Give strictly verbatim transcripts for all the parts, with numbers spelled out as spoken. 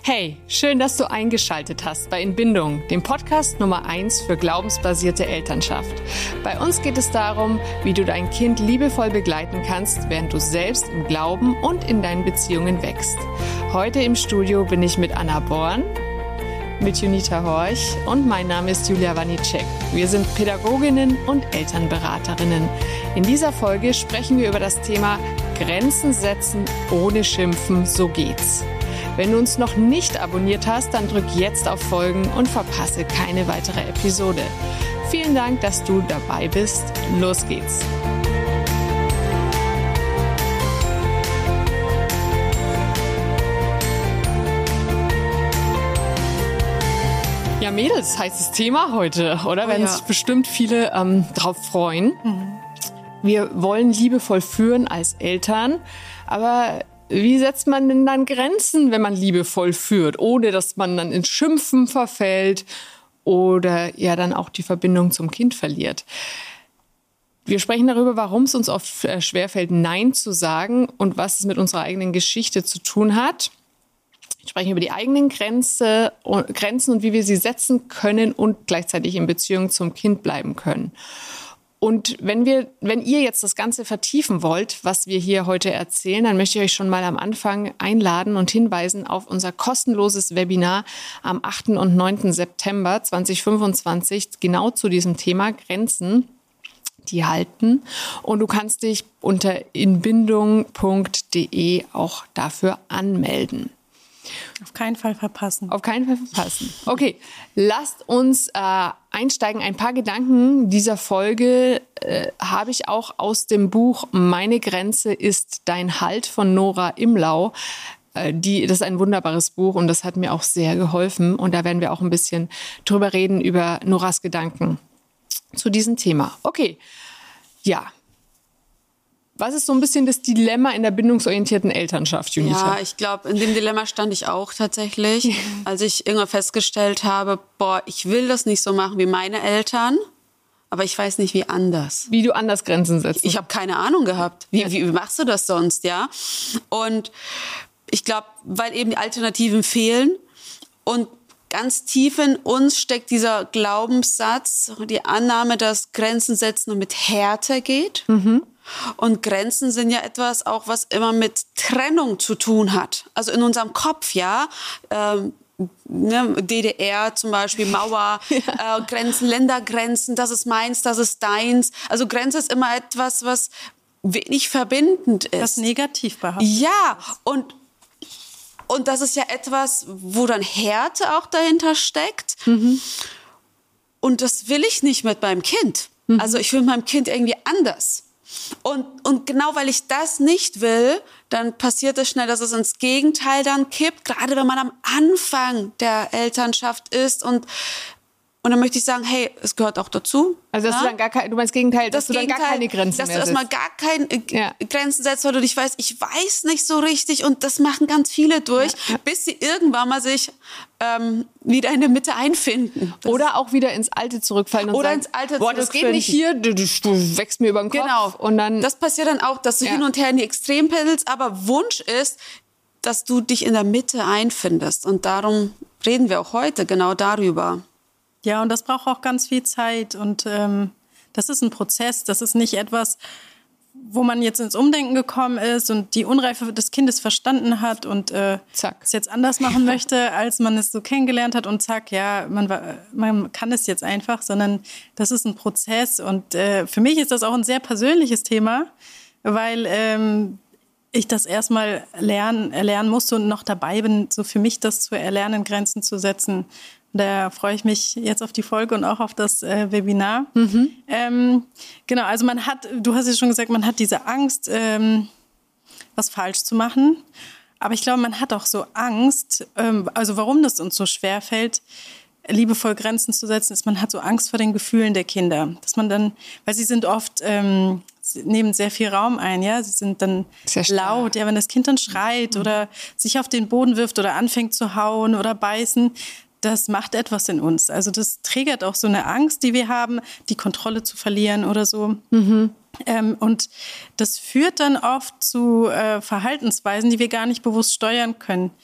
Hey, schön, dass du eingeschaltet hast bei Inbindung, dem Podcast Nummer eins für glaubensbasierte Elternschaft. Bei uns geht es darum, wie du dein Kind liebevoll begleiten kannst, während du selbst im Glauben und in deinen Beziehungen wächst. Heute im Studio bin ich mit Anna Born, mit Junita Horch und mein Name ist Julia Wanicek. Wir sind Pädagoginnen und Elternberaterinnen. In dieser Folge sprechen wir über das Thema Grenzen setzen ohne Schimpfen, so geht's. Wenn du uns noch nicht abonniert hast, dann drück jetzt auf Folgen und verpasse keine weitere Episode. Vielen Dank, dass du dabei bist. Los geht's! Ja, Mädels, heißes Thema heute, oder? Oh, werden ja. sich bestimmt viele ähm, drauf freuen. Mhm. Wir wollen liebevoll führen als Eltern, aber wie setzt man denn dann Grenzen, wenn man liebevoll führt, ohne dass man dann ins Schimpfen verfällt oder ja dann auch die Verbindung zum Kind verliert? Wir sprechen darüber, warum es uns oft schwerfällt, Nein zu sagen und was es mit unserer eigenen Geschichte zu tun hat. Wir sprechen über die eigenen Grenze, Grenzen und wie wir sie setzen können und gleichzeitig in Beziehung zum Kind bleiben können. Und wenn wir, wenn ihr jetzt das Ganze vertiefen wollt, was wir hier heute erzählen, dann möchte ich euch schon mal am Anfang einladen und hinweisen auf unser kostenloses Webinar am achten und neunten September zweitausendfünfundzwanzig, genau zu diesem Thema Grenzen, die halten. Und du kannst dich unter inbindung punkt de auch dafür anmelden. Auf keinen Fall verpassen. Auf keinen Fall verpassen. Okay, lasst uns äh, einsteigen. Ein paar Gedanken dieser Folge äh, habe ich auch aus dem Buch Meine Grenze ist dein Halt von Nora Imlau. Äh, die, das ist ein wunderbares Buch und das hat mir auch sehr geholfen. Und da werden wir auch ein bisschen drüber reden, über Noras Gedanken zu diesem Thema. Okay, ja. Was ist so ein bisschen das Dilemma in der bindungsorientierten Elternschaft, Junita? Ja, ich glaube, in dem Dilemma stand ich auch tatsächlich, ja. als ich irgendwann festgestellt habe, boah, ich will das nicht so machen wie meine Eltern, aber ich weiß nicht, wie anders. Wie du anders Grenzen setzt. Ich habe keine Ahnung gehabt. Wie, wie, wie machst du das sonst, ja? Und ich glaube, weil eben die Alternativen fehlen und ganz tief in uns steckt dieser Glaubenssatz, die Annahme, dass Grenzen setzen und mit Härte geht. Mhm. Und Grenzen sind ja etwas auch, was immer mit Trennung zu tun hat. Also in unserem Kopf, ja. Ähm, ne, D D R zum Beispiel, Mauer, ja. äh, Grenzen, Ländergrenzen, das ist meins, das ist deins. Also Grenze ist immer etwas, was wenig verbindend ist. Das negativ behaftet. Ja, und Und das ist ja etwas, wo dann Härte auch dahinter steckt. Mhm. Und das will ich nicht mit meinem Kind. Mhm. Also ich will mit meinem Kind irgendwie anders. Und, und genau weil ich das nicht will, dann passiert es schnell, dass es ins Gegenteil dann kippt. Gerade wenn man am Anfang der Elternschaft ist und Und dann möchte ich sagen, hey, es gehört auch dazu. Also, dass ja? du dann gar keine, du meinst Gegenteil, dass das du dann gar keine Grenzen dass mehr Dass du erstmal gar keine ja. Grenzen setzt, weil du dich weißt, ich weiß nicht so richtig. Und das machen ganz viele durch, ja, ja. bis sie irgendwann mal sich ähm, wieder in der Mitte einfinden. Das oder auch wieder ins Alte zurückfallen und oder sagen, ins Alte boah, das geht nicht hier, du, du, du wächst mir über den Kopf. Genau. Und dann, das passiert dann auch, dass du ja. hin und her in die Extrem pendelst. Aber Wunsch ist, dass du dich in der Mitte einfindest. Und darum reden wir auch heute genau darüber. Ja, und das braucht auch ganz viel Zeit und ähm, das ist ein Prozess, das ist nicht etwas, wo man jetzt ins Umdenken gekommen ist und die Unreife des Kindes verstanden hat und äh, zack. es jetzt anders machen möchte, als man es so kennengelernt hat und zack, ja, man, man kann es jetzt einfach, sondern das ist ein Prozess und äh, für mich ist das auch ein sehr persönliches Thema, weil ähm, ich das erstmal lernen, erlernen musste und noch dabei bin, so für mich das zu erlernen, Grenzen zu setzen. Da freue ich mich jetzt auf die Folge und auch auf das äh, Webinar. Mhm. Ähm, genau, also man hat, du hast ja schon gesagt, man hat diese Angst, ähm, was falsch zu machen. Aber ich glaube, man hat auch so Angst, ähm, also warum das uns so schwer fällt, liebevoll Grenzen zu setzen, ist, man hat so Angst vor den Gefühlen der Kinder. Dass man dann, weil sie sind oft, ähm, sie nehmen sehr viel Raum ein, ja, sie sind dann laut, ja, wenn das Kind dann schreit mhm. oder sich auf den Boden wirft oder anfängt zu hauen oder beißen, das macht etwas in uns. Also das triggert auch so eine Angst, die wir haben, die Kontrolle zu verlieren oder so. Mhm. Ähm, und das führt dann oft zu äh, Verhaltensweisen, die wir gar nicht bewusst steuern können.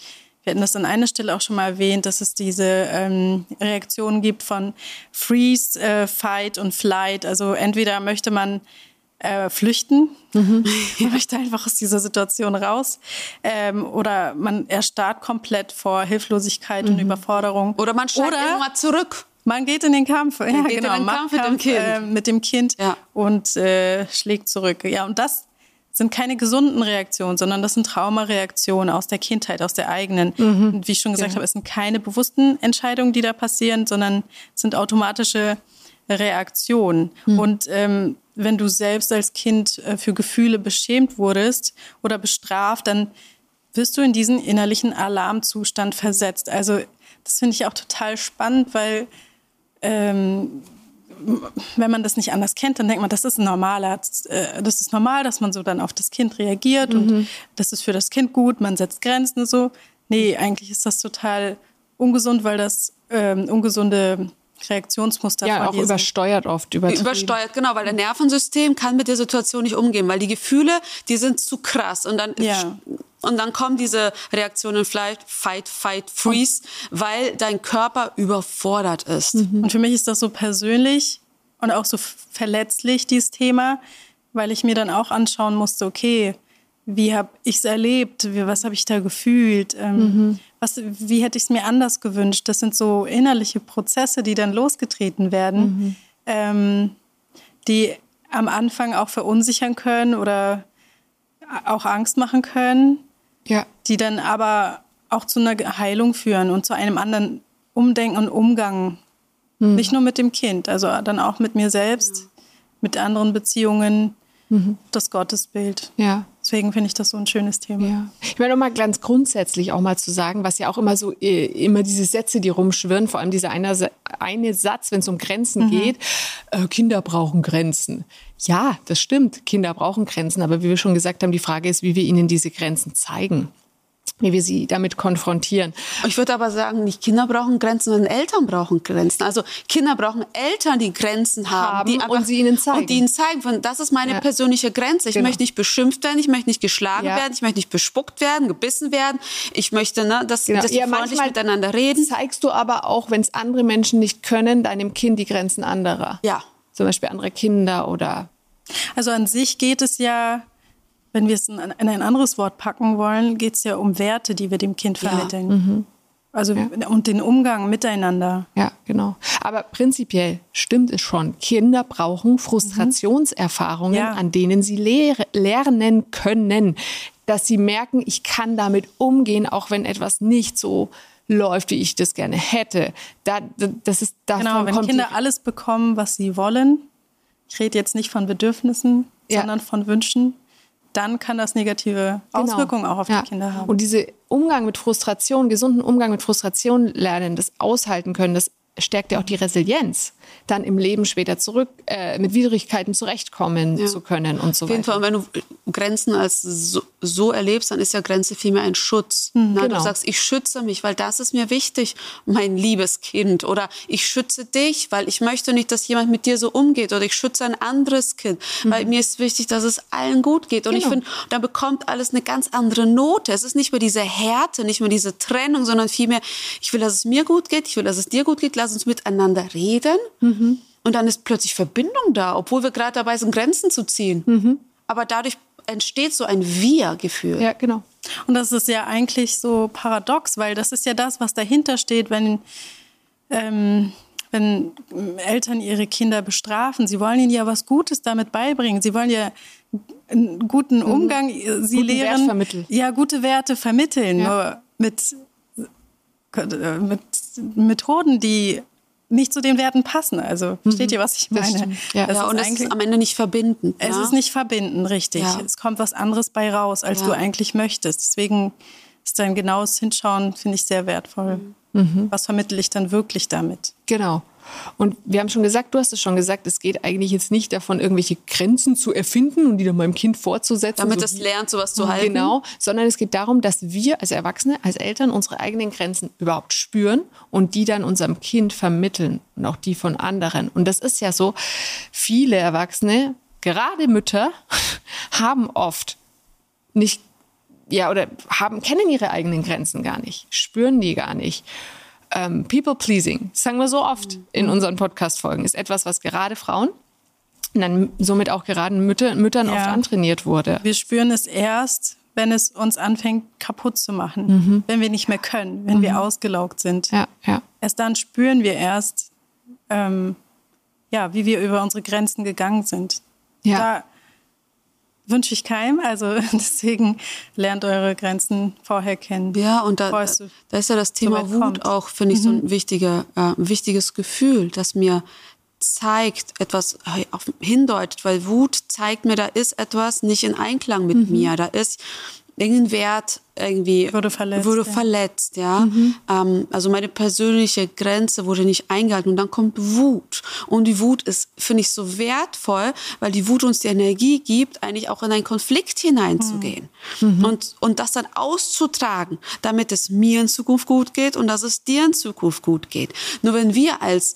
wir hatten das an einer Stelle auch schon mal erwähnt, dass es diese ähm, Reaktionen gibt von Freeze, äh, Fight und Flight. Also entweder möchte man äh, flüchten, mhm. man möchte einfach aus dieser Situation raus, ähm, oder man erstarrt komplett vor Hilflosigkeit mhm. und Überforderung. Oder man steigt irgendwann zurück. Man geht in den Kampf, ja, man geht genau, in den Kampf mit dem Kind, äh, mit dem Kind ja. und äh, schlägt zurück. Ja, und das sind keine gesunden Reaktionen, sondern das sind Traumareaktionen aus der Kindheit, aus der eigenen. Mhm. Und wie ich schon gesagt ja. habe, es sind keine bewussten Entscheidungen, die da passieren, sondern es sind automatische Reaktionen. Mhm. Und ähm, wenn du selbst als Kind äh, für Gefühle beschämt wurdest oder bestraft, dann wirst du in diesen innerlichen Alarmzustand versetzt. Also das finde ich auch total spannend, weil ähm, wenn man das nicht anders kennt, dann denkt man, das ist ein normaler, das ist normal, dass man so dann auf das Kind reagiert mhm. und das ist für das Kind gut, man setzt Grenzen und so. Nee, eigentlich ist das total ungesund, weil das ähm, ungesunde Reaktionsmuster ja, von auch übersteuert oft. Übersteuert, genau, weil das Nervensystem kann mit der Situation nicht umgehen, weil die Gefühle, die sind zu krass und dann... Ja. Und dann kommen diese Reaktionen vielleicht Fight, Fight, Freeze, weil dein Körper überfordert ist. Mhm. Und für mich ist das so persönlich und auch so verletzlich, dieses Thema, weil ich mir dann auch anschauen musste, okay, wie habe ich es erlebt? Wie, was habe ich da gefühlt? Ähm, mhm. was, wie hätte ich es mir anders gewünscht? Das sind so innerliche Prozesse, die dann losgetreten werden, mhm. ähm, die am Anfang auch verunsichern können oder auch Angst machen können. Ja. Die dann aber auch zu einer Heilung führen und zu einem anderen Umdenken und Umgang. Mhm. Nicht nur mit dem Kind, also dann auch mit mir selbst, ja. mit anderen Beziehungen, mhm. das Gottesbild. Ja. Deswegen finde ich das so ein schönes Thema. Ja. Ich meine, um mal ganz grundsätzlich auch mal zu sagen, was ja auch immer so, äh, immer diese Sätze, die rumschwirren, vor allem dieser eine, eine Satz, wenn es um Grenzen mhm. geht, äh, Kinder brauchen Grenzen. Ja, das stimmt, Kinder brauchen Grenzen, aber wie wir schon gesagt haben, die Frage ist, wie wir ihnen diese Grenzen zeigen, wie wir sie damit konfrontieren. Ich würde aber sagen, nicht Kinder brauchen Grenzen, sondern Eltern brauchen Grenzen. Also Kinder brauchen Eltern, die Grenzen haben, haben die einfach, und sie ihnen zeigen. Und die ihnen zeigen, von, das ist meine ja. persönliche Grenze. Ich genau. möchte nicht beschimpft werden, ich möchte nicht geschlagen ja. werden, ich möchte nicht bespuckt werden, gebissen werden. Ich möchte, ne, dass, genau. dass wir ja, freundlich miteinander reden. Zeigst du aber auch, wenn es andere Menschen nicht können, deinem Kind die Grenzen anderer. Ja. Zum Beispiel andere Kinder oder... Also an sich geht es ja, wenn wir es in ein anderes Wort packen wollen, geht es ja um Werte, die wir dem Kind vermitteln. Ja. Mhm. Also ja. und den Umgang miteinander. Ja, genau. Aber prinzipiell stimmt es schon. Kinder brauchen Frustrationserfahrungen, ja. an denen sie lehr- lernen können, dass sie merken, ich kann damit umgehen, auch wenn etwas nicht so läuft, wie ich das gerne hätte. Da, das ist, davon genau, wenn kommt Kinder alles bekommen, was sie wollen, ich rede jetzt nicht von Bedürfnissen, ja. sondern von Wünschen, dann kann das negative Auswirkungen genau. auch auf ja. die Kinder haben. Und dieser Umgang mit Frustration, gesunden Umgang mit Frustration lernen, das aushalten können, das stärkt ja auch die Resilienz, dann im Leben später zurück äh, mit Widrigkeiten zurechtkommen ja. zu können und so weiter. Auf jeden Fall, wenn du Grenzen als so, so erlebst, dann ist ja Grenze vielmehr ein Schutz. Mhm, Na, genau. Du sagst, ich schütze mich, weil das ist mir wichtig, mein liebes Kind. Oder ich schütze dich, weil ich möchte nicht, dass jemand mit dir so umgeht. Oder ich schütze ein anderes Kind, mhm. weil mir ist wichtig, dass es allen gut geht. Und genau. ich finde, da bekommt alles eine ganz andere Note. Es ist nicht mehr diese Härte, nicht mehr diese Trennung, sondern vielmehr, ich will, dass es mir gut geht, ich will, dass es dir gut geht, lass uns miteinander reden. Mhm. Und dann ist plötzlich Verbindung da, obwohl wir gerade dabei sind, Grenzen zu ziehen. Mhm. Aber dadurch entsteht so ein Wir-Gefühl. Ja, genau. Und das ist ja eigentlich so paradox, weil das ist ja das, was dahinter steht, wenn, ähm, wenn Eltern ihre Kinder bestrafen. Sie wollen ihnen ja was Gutes damit beibringen. Sie wollen ja einen guten Umgang, mhm. sie guten lehren, Wert vermitteln. Ja, gute Werte vermitteln, ja. nur mit mit Methoden, die nicht zu den Werten passen. Also, versteht ihr, was ich meine? Ja, ja, und es ist am Ende nicht verbindend. Es ja? ist nicht verbindend, richtig. Ja. Es kommt was anderes bei raus, als ja. du eigentlich möchtest. Deswegen ist ein genaues Hinschauen, finde ich, sehr wertvoll. Mhm. Was vermittle ich dann wirklich damit? Genau. Und wir haben schon gesagt, du hast es schon gesagt, es geht eigentlich jetzt nicht davon, irgendwelche Grenzen zu erfinden und die dann meinem Kind fortzusetzen. Damit so es lernt, sowas zu halten. Genau, sondern es geht darum, dass wir als Erwachsene, als Eltern unsere eigenen Grenzen überhaupt spüren und die dann unserem Kind vermitteln und auch die von anderen. Und das ist ja so, viele Erwachsene, gerade Mütter, haben oft nicht ja, oder haben, kennen ihre eigenen Grenzen gar nicht, spüren die gar nicht. Ähm, People-pleasing, das sagen wir so oft in unseren Podcast-Folgen, ist etwas, was gerade Frauen und dann somit auch gerade Mütter, Müttern Ja. oft antrainiert wurde. Wir spüren es erst, wenn es uns anfängt kaputt zu machen, Mhm. wenn wir nicht mehr können, wenn mhm. wir ausgelaugt sind. Ja, ja. Erst dann spüren wir erst, ähm, ja, wie wir über unsere Grenzen gegangen sind. Ja. Da wünsche ich keinem, also deswegen lernt eure Grenzen vorher kennen. Ja, und da, bevor es so- da ist ja das Thema weit Wut kommt. auch, finde ich, so ein wichtiger, äh, ein wichtiges Gefühl, das mir zeigt, etwas äh, auf, hindeutet, weil Wut zeigt mir, da ist etwas nicht in Einklang mit mir, da ist irgendein Wert irgendwie Wurde verletzt, wurde ja. verletzt, ja. Ähm, also meine persönliche Grenze wurde nicht eingehalten und dann kommt Wut. Und die Wut ist, finde ich, so wertvoll, weil die Wut uns die Energie gibt, eigentlich auch in einen Konflikt hineinzugehen. Mhm. Und, und das dann auszutragen, damit es mir in Zukunft gut geht und dass es dir in Zukunft gut geht. Nur wenn wir als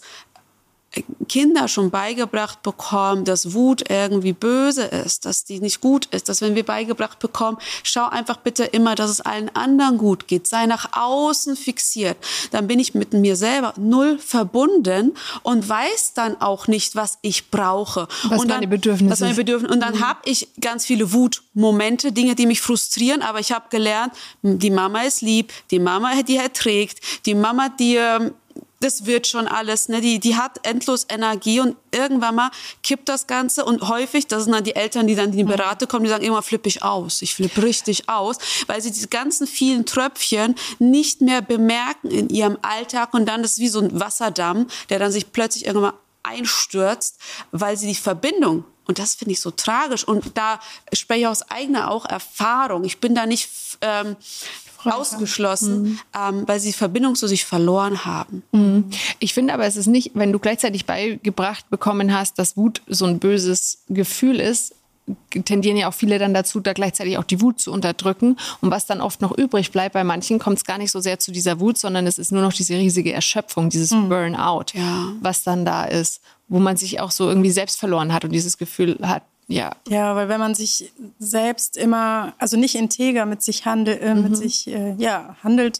Kinder schon beigebracht bekommen, dass Wut irgendwie böse ist, dass die nicht gut ist, dass wenn wir beigebracht bekommen, schau einfach bitte immer, dass es allen anderen gut geht, sei nach außen fixiert, dann bin ich mit mir selber null verbunden und weiß dann auch nicht, was ich brauche. Was und meine dann, Bedürfnisse was meine sind. Bedürfnisse. Und dann mhm. habe ich ganz viele Wutmomente, Dinge, die mich frustrieren, aber ich habe gelernt, die Mama ist lieb, die Mama, die erträgt, die Mama, die das wird schon alles, ne? Die, die hat endlos Energie und irgendwann mal kippt das Ganze und häufig, das sind dann die Eltern, die dann in die Beratung kommen, die sagen, immer flippe ich aus, ich flippe richtig aus, weil sie diese ganzen vielen Tröpfchen nicht mehr bemerken in ihrem Alltag und dann ist es wie so ein Wasserdamm, der dann sich plötzlich irgendwann mal einstürzt, weil sie die Verbindung, und das finde ich so tragisch und da spreche ich aus eigener auch Erfahrung, ich bin da nicht ähm, ausgeschlossen, mhm. ähm, weil sie die Verbindung zu sich verloren haben. Mhm. Ich finde aber, es ist nicht, wenn du gleichzeitig beigebracht bekommen hast, dass Wut so ein böses Gefühl ist, tendieren ja auch viele dann dazu, da gleichzeitig auch die Wut zu unterdrücken. Und was dann oft noch übrig bleibt, bei manchen kommt es gar nicht so sehr zu dieser Wut, sondern es ist nur noch diese riesige Erschöpfung, dieses mhm. Burnout, ja. was dann da ist, wo man sich auch so irgendwie selbst verloren hat und dieses Gefühl hat, ja. Ja, weil wenn man sich selbst immer, also nicht integer mit sich handelt, äh, mhm. mit sich, äh, ja, handelt,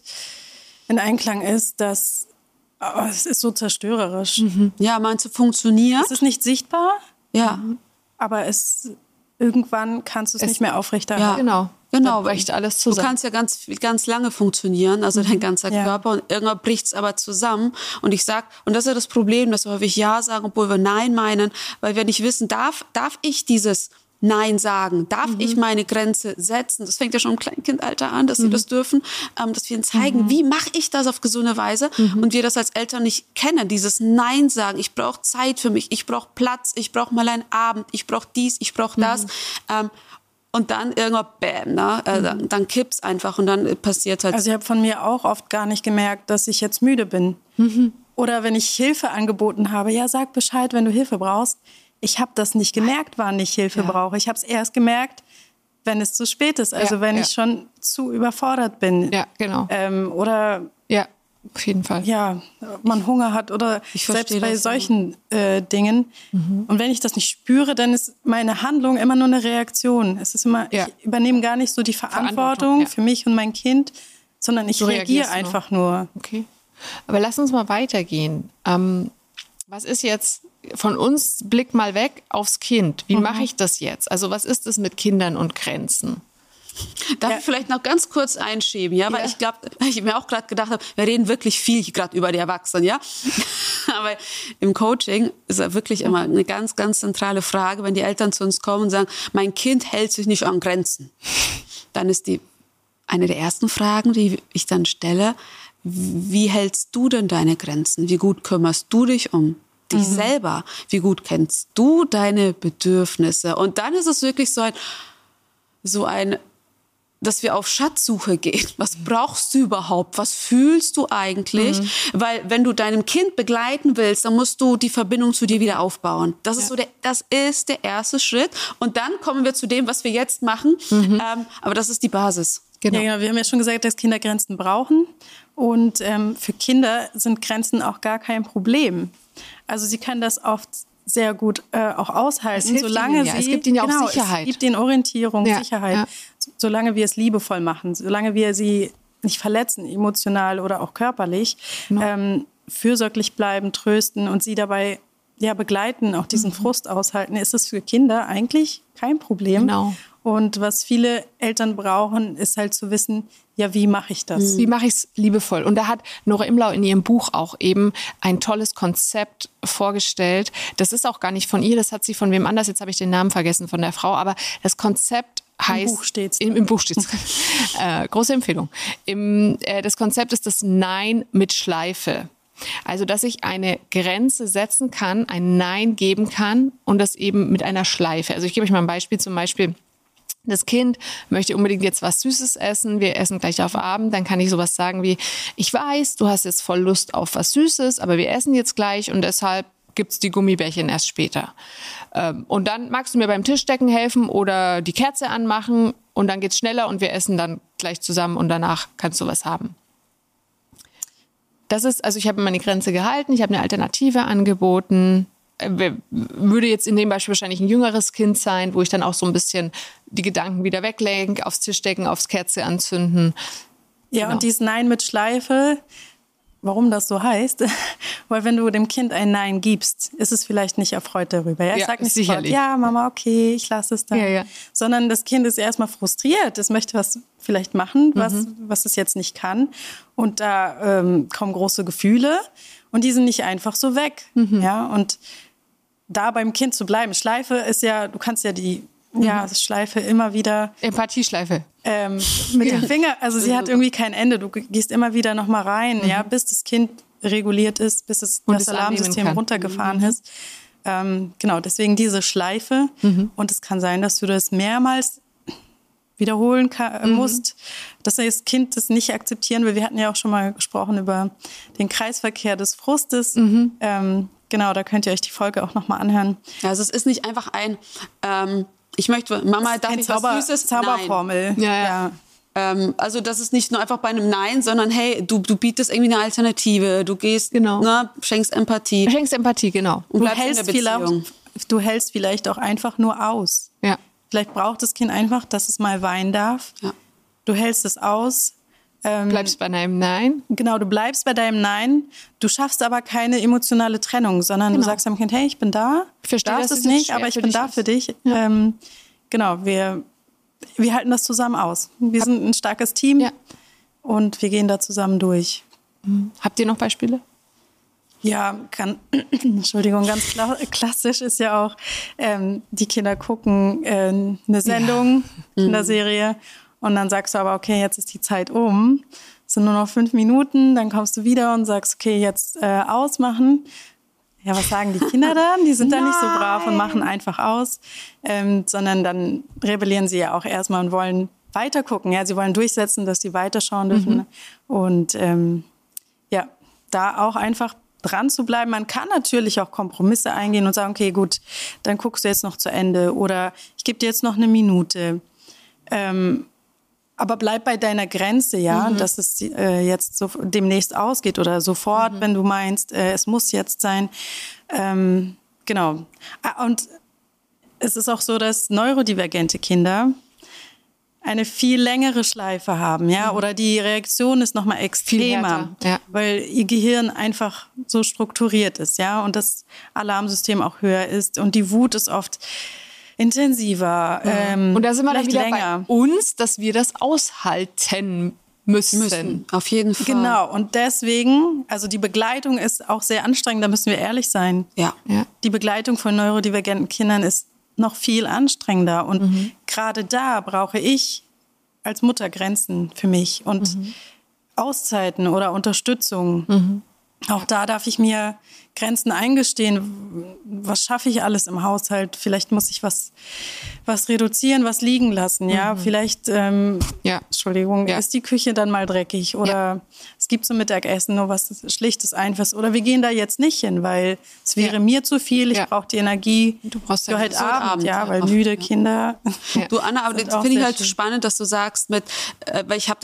in Einklang ist, dass oh, es ist so zerstörerisch. Mhm. Ja, meinst du, funktioniert? Es ist nicht sichtbar, ja, aber es irgendwann kannst du es, es nicht mehr aufrechterhalten. Ja, genau. Genau, da bricht alles zusammen. Du kannst ja ganz, ganz lange funktionieren, also dein ganzer ja. Körper, und irgendwann bricht es aber zusammen. Und ich sag, und das ist ja das Problem, dass wir häufig Ja sagen, obwohl wir Nein meinen, weil wir nicht wissen, darf, darf ich dieses Nein sagen? Darf mhm. ich meine Grenze setzen? Das fängt ja schon im Kleinkindalter an, dass mhm. sie das dürfen, ähm, dass wir ihnen zeigen, mhm. wie mache ich das auf gesunde Weise? Mhm. Und wir das als Eltern nicht kennen, dieses Nein sagen. Ich brauche Zeit für mich, ich brauche Platz, ich brauche mal einen Abend, ich brauche dies, ich brauche das. Mhm. Ähm, Und dann irgendwann, bäm, ne? äh, dann, dann kippt's einfach und dann passiert halt. Also ich habe von mir auch oft gar nicht gemerkt, dass ich jetzt müde bin. Mhm. Oder wenn ich Hilfe angeboten habe, ja, sag Bescheid, wenn du Hilfe brauchst. Ich habe das nicht gemerkt, wann ich Hilfe ja. brauche. Ich habe es erst gemerkt, wenn es zu spät ist. Also ja, wenn ja. ich schon zu überfordert bin. Ja, genau. Ähm, oder ja, auf jeden Fall. Ja, man Hunger hat oder ich selbst bei das, solchen äh, Dingen. Mhm. Und wenn ich das nicht spüre, dann ist meine Handlung immer nur eine Reaktion. Es ist immer, ja. ich übernehme gar nicht so die Verantwortung, Verantwortung ja. für mich und mein Kind, sondern ich reagiere einfach nur. Okay. Aber lass uns mal weitergehen. Ähm, was ist jetzt von uns, Blick mal weg aufs Kind. Wie mhm. mache ich das jetzt? Also was ist es mit Kindern und Grenzen? Darf ja. ich vielleicht noch ganz kurz einschieben, ja, weil ja. ich glaube, ich mir auch gerade gedacht habe, wir reden wirklich viel gerade über die Erwachsenen, ja. Aber im Coaching ist ja wirklich immer eine ganz, ganz zentrale Frage, wenn die Eltern zu uns kommen und sagen, mein Kind hält sich nicht an Grenzen. Dann ist die eine der ersten Fragen, die ich dann stelle, wie hältst du denn deine Grenzen? Wie gut kümmerst du dich um dich mhm. selber? Wie gut kennst du deine Bedürfnisse? Und dann ist es wirklich so ein, so ein, dass wir auf Schatzsuche gehen. Was brauchst du überhaupt? Was fühlst du eigentlich? Mhm. Weil wenn du deinem Kind begleiten willst, dann musst du die Verbindung zu dir wieder aufbauen. Das ja. ist so der, das ist der erste Schritt. Und dann kommen wir zu dem, was wir jetzt machen. Mhm. Ähm, aber das ist die Basis. Genau. Ja, genau. Wir haben ja schon gesagt, dass Kinder Grenzen brauchen. Und ähm, für Kinder sind Grenzen auch gar kein Problem. Also sie können das oft sehr gut äh, auch aushalten, solange ihnen, ja. sie... Es gibt ihnen ja auch genau, Sicherheit. Es gibt ihnen Orientierung, ja, Sicherheit, ja. solange wir es liebevoll machen, solange wir sie nicht verletzen, emotional oder auch körperlich, genau. ähm, fürsorglich bleiben, trösten und sie dabei ja, begleiten, auch diesen mhm. Frust aushalten, ist es für Kinder eigentlich kein Problem. Genau. Und was viele Eltern brauchen, ist halt zu wissen, ja, wie mache ich das? Wie mache ich es liebevoll? Und da hat Nora Imlau in ihrem Buch auch eben ein tolles Konzept vorgestellt. Das ist auch gar nicht von ihr, das hat sie von wem anders, jetzt habe ich den Namen vergessen, von der Frau, aber das Konzept heißt... Im Buch steht's. Im, im Buch steht's. äh, große Empfehlung. Im, äh, das Konzept ist das Nein mit Schleife. Also, dass ich eine Grenze setzen kann, ein Nein geben kann und das eben mit einer Schleife. Also ich gebe euch mal ein Beispiel, zum Beispiel... Das Kind möchte unbedingt jetzt was Süßes essen, wir essen gleich auf Abend, dann kann ich sowas sagen wie, ich weiß, du hast jetzt voll Lust auf was Süßes, aber wir essen jetzt gleich und deshalb gibt's die Gummibärchen erst später. Und dann magst du mir beim Tischdecken helfen oder die Kerze anmachen und dann geht's schneller und wir essen dann gleich zusammen und danach kannst du was haben. Das ist, also ich habe meine Grenze gehalten, ich habe eine Alternative angeboten. Würde jetzt in dem Beispiel wahrscheinlich ein jüngeres Kind sein, wo ich dann auch so ein bisschen die Gedanken wieder weglenke, aufs Tischdecken, aufs Kerze anzünden. Ja, genau. Und dieses Nein mit Schleife, warum das so heißt, weil wenn du dem Kind ein Nein gibst, ist es vielleicht nicht erfreut darüber. Ja, ja sag nicht sicherlich. sofort, ja, Mama, okay, ich lasse es dann. Ja, ja. Sondern das Kind ist erstmal frustriert, es möchte was vielleicht machen, was, mhm. was es jetzt nicht kann. Und da ähm, kommen große Gefühle und die sind nicht einfach so weg. Mhm. Ja, und da beim Kind zu bleiben. Schleife ist ja, du kannst ja die ja, Schleife immer wieder... Empathieschleife. Ähm, mit ja. dem Finger, also sie hat irgendwie kein Ende. Du gehst immer wieder noch mal rein, mhm. ja, bis das Kind reguliert ist, bis es, das Alarmsystem runtergefahren mhm. ist. Ähm, genau, deswegen diese Schleife. Mhm. Und es kann sein, dass du das mehrmals wiederholen kann, mhm. musst, dass das Kind das nicht akzeptieren will. Wir hatten ja auch schon mal gesprochen über den Kreisverkehr des Frustes. Mhm. Ähm, Genau, da könnt ihr euch die Folge auch nochmal anhören. Also es ist nicht einfach ein, ähm, ich möchte, Mama, darf ich Zauber, was Süßes? Zauberformel. Nein. Ja, ja. ja. Ähm, also das ist nicht nur einfach bei einem Nein, sondern hey, du, du bietest irgendwie eine Alternative, du gehst, genau. ne, schenkst Empathie. Du schenkst Empathie, genau. Und du hältst, in der Beziehung. Vielleicht, du hältst vielleicht auch einfach nur aus. Ja. Vielleicht braucht das Kind einfach, dass es mal weinen darf. Ja. Du hältst es aus. Du bleibst bei deinem Nein. Genau, du bleibst bei deinem Nein. Du schaffst aber keine emotionale Trennung, sondern genau. du sagst dem Kind, hey, ich bin da. Ich verstehe das nicht, aber ich bin da ist. für dich. Ja. Ähm, genau, wir, wir halten das zusammen aus. Wir Hab, sind ein starkes Team ja. und wir gehen da zusammen durch. Mhm. Habt ihr noch Beispiele? Ja, kann, Entschuldigung, ganz kla- klassisch ist ja auch, ähm, die Kinder gucken äh, eine Sendung ja. in der Serie. Und dann sagst du aber, okay, jetzt ist die Zeit um. Es sind nur noch fünf Minuten. Dann kommst du wieder und sagst, okay, jetzt äh, ausmachen. Ja, was sagen die Kinder dann? Die sind dann nicht so brav und machen einfach aus. Ähm, sondern dann rebellieren sie ja auch erstmal und wollen weiter gucken. Ja, sie wollen durchsetzen, dass sie weiterschauen dürfen. Mhm. Und ähm, ja, da auch einfach dran zu bleiben. Man kann natürlich auch Kompromisse eingehen und sagen, okay, gut, dann guckst du jetzt noch zu Ende. Oder ich gebe dir jetzt noch eine Minute. Ähm, Aber bleib bei deiner Grenze, ja, mhm. dass es äh, jetzt so demnächst ausgeht oder sofort, mhm. wenn du meinst, äh, es muss jetzt sein. Ähm, genau. Und es ist auch so, dass neurodivergente Kinder eine viel längere Schleife haben, ja, mhm. oder die Reaktion ist noch mal extremer, ja. weil ihr Gehirn einfach so strukturiert ist, ja, und das Alarmsystem auch höher ist und die Wut ist oft intensiver. Ja. Ähm, und da sind wir dann wieder länger. bei uns, dass wir das aushalten müssen. müssen. Auf jeden Fall. Genau. Und deswegen, also die Begleitung ist auch sehr anstrengend, da müssen wir ehrlich sein. Ja. ja. Die Begleitung von neurodivergenten Kindern ist noch viel anstrengender. Und mhm. gerade da brauche ich als Mutter Grenzen für mich und mhm. Auszeiten oder Unterstützung. Mhm. Auch da darf ich mir Grenzen eingestehen. Was schaffe ich alles im Haushalt? Vielleicht muss ich was, was reduzieren, was liegen lassen. Ja, mhm. vielleicht, ähm, ja. Entschuldigung, ja. ist die Küche dann mal dreckig oder ja. es gibt zum Mittagessen nur was Schlichtes, Einfaches. Oder wir gehen da jetzt nicht hin, weil es wäre ja. mir zu viel. Ich ja. brauche die Energie du brauchst für ja heute so Abend, Abend, ja, ja. weil müde Kinder. Ja. Du Anna, aber das finde ich halt schön. spannend, dass du sagst, mit, äh, weil ich habe das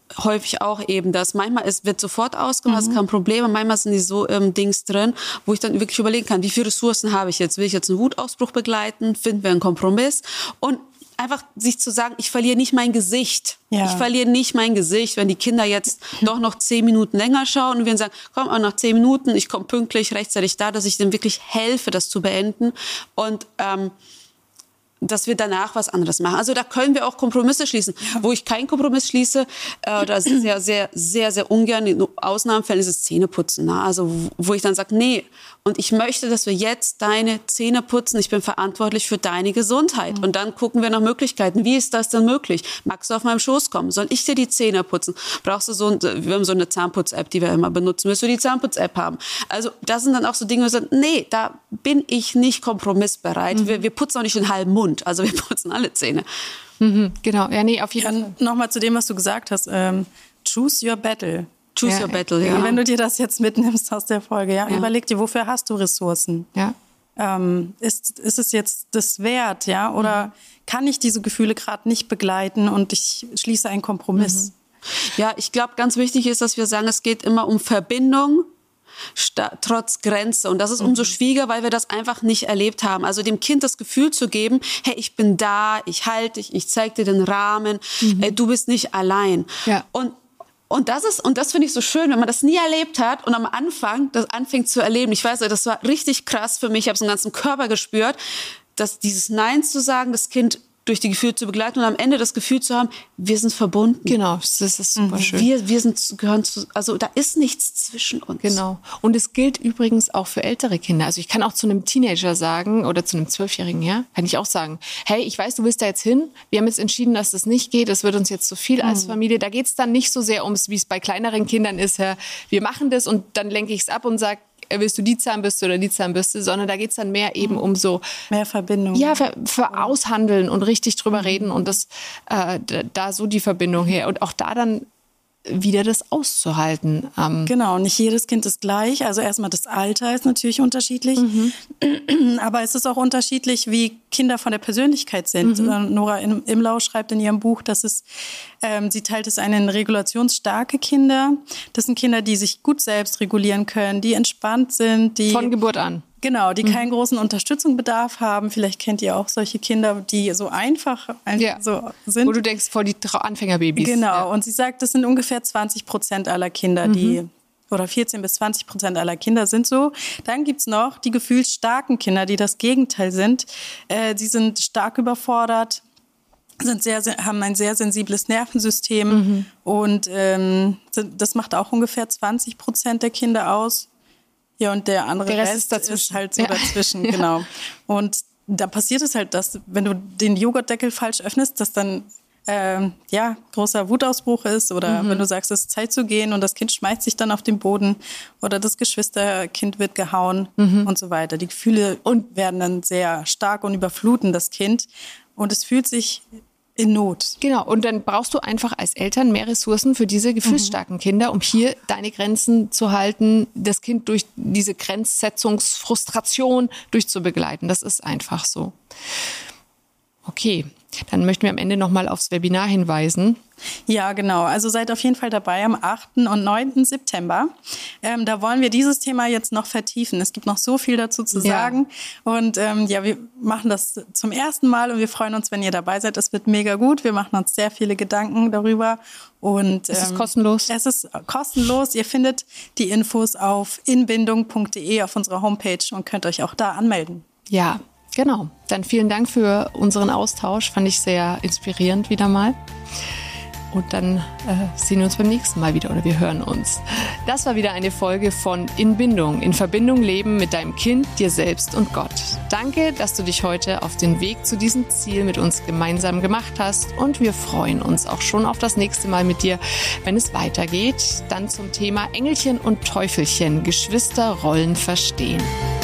häufig auch eben das. Manchmal ist, wird sofort ausgemacht, mhm. ist kein Problem. Und manchmal sind die so ähm, Dings drin, wo ich dann wirklich überlegen kann, wie viele Ressourcen habe ich jetzt? Will ich jetzt einen Wutausbruch begleiten? Finden wir einen Kompromiss? Und einfach sich zu sagen, ich verliere nicht mein Gesicht. Ja. Ich verliere nicht mein Gesicht, wenn die Kinder jetzt doch noch zehn Minuten länger schauen und wir sagen, komm, auch nach zehn Minuten, ich komme pünktlich, rechtzeitig da, dass ich denen wirklich helfe, das zu beenden. Und ähm, dass wir danach was anderes machen. Also da können wir auch Kompromisse schließen. Ja. Wo ich keinen Kompromiss schließe, äh, da ist sehr, sehr, sehr, sehr ungern, in Ausnahmefällen ist es Zähneputzen. Ne? Also wo ich dann sage, nee, und ich möchte, dass wir jetzt deine Zähne putzen. Ich bin verantwortlich für deine Gesundheit. Mhm. Und dann gucken wir nach Möglichkeiten. Wie ist das denn möglich? Magst du auf meinem Schoß kommen? Soll ich dir die Zähne putzen? Brauchst du so, ein, wir haben so eine Zahnputz-App, die wir immer benutzen. Willst du die Zahnputz-App haben? Also das sind dann auch so Dinge, wo wir sagen, nee, da bin ich nicht kompromissbereit. Mhm. Wir, wir putzen auch nicht den halben Mund. Also wir putzen alle Zähne. Mhm, genau, ja, nee, auf jeden Fall. Nochmal zu dem, was du gesagt hast. Ähm, choose your battle. Choose ja, your battle, ja. Wenn du dir das jetzt mitnimmst aus der Folge, ja, ja. überleg dir, wofür hast du Ressourcen? Ja. Ähm, ist, ist es jetzt das wert, ja? Oder mhm. kann ich diese Gefühle gerade nicht begleiten und ich schließe einen Kompromiss? Mhm. Ja, ich glaube, ganz wichtig ist, dass wir sagen, es geht immer um Verbindung, trotz Grenze. Und das ist umso schwieriger, weil wir das einfach nicht erlebt haben. Also dem Kind das Gefühl zu geben, hey, ich bin da, ich halte dich, ich zeige dir den Rahmen, mhm. äh, du bist nicht allein. Ja. Und Und das ist, und das finde ich so schön, wenn man das nie erlebt hat und am Anfang das anfängt zu erleben. Ich weiß, das war richtig krass für mich. Ich habe es im ganzen Körper gespürt, dass dieses Nein zu sagen, das Kind durch die Gefühle zu begleiten und am Ende das Gefühl zu haben, wir sind verbunden. Genau, das ist super mhm. schön. Wir, wir sind, gehören zu, also da ist nichts zwischen uns. Genau. Und es gilt übrigens auch für ältere Kinder. Also ich kann auch zu einem Teenager sagen oder zu einem Zwölfjährigen, ja, kann ich auch sagen, hey, ich weiß, du willst da jetzt hin. Wir haben jetzt entschieden, dass das nicht geht. Das wird uns jetzt zu viel mhm. als Familie. Da geht es dann nicht so sehr ums, wie es bei kleineren Kindern ist, ja, wir machen das und dann lenke ich es ab und sage, willst du die Zahnbürste oder die Zahnbürste, sondern da geht es dann mehr eben um so... Mehr Verbindung. Ja, für, für aushandeln und richtig drüber reden und das äh, da so die Verbindung her. Und auch da dann wieder das auszuhalten. Ähm. Genau, nicht jedes Kind ist gleich. Also erstmal das Alter ist natürlich unterschiedlich. Mhm. Aber es ist auch unterschiedlich, wie Kinder von der Persönlichkeit sind. Mhm. Nora Imlau schreibt in ihrem Buch, dass es, ähm, sie teilt es ein in regulationsstarke Kinder. Das sind Kinder, die sich gut selbst regulieren können, die entspannt sind. Die von Geburt an. Genau, die mhm. keinen großen Unterstützungsbedarf haben. Vielleicht kennt ihr auch solche Kinder, die so einfach ja. so sind. Wo du denkst, voll die Anfängerbabys. Genau, ja. Und sie sagt, das sind ungefähr zwanzig Prozent aller Kinder, die mhm. oder vierzehn bis zwanzig Prozent aller Kinder sind so. Dann gibt's noch die gefühlsstarken Kinder, die das Gegenteil sind. Äh, die sind stark überfordert, sind sehr, haben ein sehr sensibles Nervensystem mhm. und ähm, das macht auch ungefähr zwanzig Prozent der Kinder aus. Ja, und der andere der Rest, Rest ist, dazwischen. ist halt so ja. dazwischen, ja. genau. Und da passiert es halt, dass wenn du den Joghurtdeckel falsch öffnest, dass dann ähm, ja großer Wutausbruch ist oder mhm. wenn du sagst, es ist Zeit zu gehen und das Kind schmeißt sich dann auf den Boden oder das Geschwisterkind wird gehauen mhm. und so weiter. Die Gefühle und werden dann sehr stark und überfluten das Kind und es fühlt sich in Not. Genau, und dann brauchst du einfach als Eltern mehr Ressourcen für diese gefühlsstarken mhm. Kinder, um hier deine Grenzen zu halten, das Kind durch diese Grenzsetzungsfrustration durchzubegleiten. Das ist einfach so. Okay, dann möchten wir am Ende nochmal aufs Webinar hinweisen. Ja, genau. Also seid auf jeden Fall dabei am achten und neunten September. Ähm, da wollen wir dieses Thema jetzt noch vertiefen. Es gibt noch so viel dazu zu sagen. Ja. Und ähm, ja, wir machen das zum ersten Mal und wir freuen uns, wenn ihr dabei seid. Es wird mega gut. Wir machen uns sehr viele Gedanken darüber. Und, ähm, es ist kostenlos. Es ist kostenlos. Ihr findet die Infos auf inbindung punkt de auf unserer Homepage und könnt euch auch da anmelden. Ja, genau. Dann vielen Dank für unseren Austausch. Fand ich sehr inspirierend wieder mal. Und dann äh, sehen wir uns beim nächsten Mal wieder oder wir hören uns. Das war wieder eine Folge von In Bindung. In Verbindung leben mit deinem Kind, dir selbst und Gott. Danke, dass du dich heute auf den Weg zu diesem Ziel mit uns gemeinsam gemacht hast. Und wir freuen uns auch schon auf das nächste Mal mit dir, wenn es weitergeht. Dann zum Thema Engelchen und Teufelchen, Geschwisterrollen verstehen.